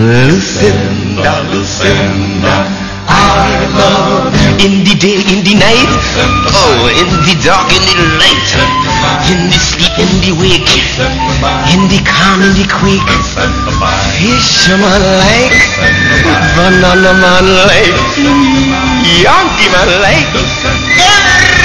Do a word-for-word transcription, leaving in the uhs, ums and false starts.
Lucinda, Lucinda, I love you. In the day, in the night, oh, in the dark, in the light, in the sleep, in the wake, in the calm, in the quake, fisherman like, banana man like, Yankee man like,